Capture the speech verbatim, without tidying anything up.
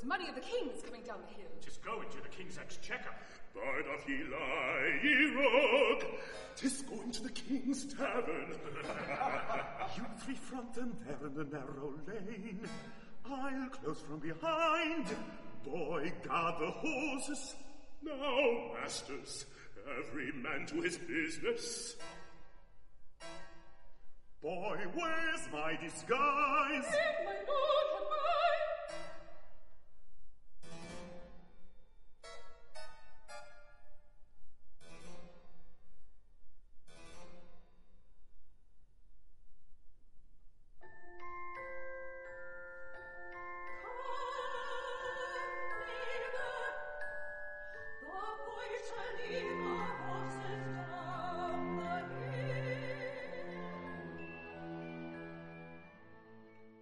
money of the king's coming down the hill. Tis going to the king's exchequer. Why doth ye lie, ye rogue? Tis going to the king's tavern. You three front them there in the narrow lane. I'll close from behind. Boy, guard the horses. Now, masters, every man to his business. Boy, where's my disguise? Leave my lord!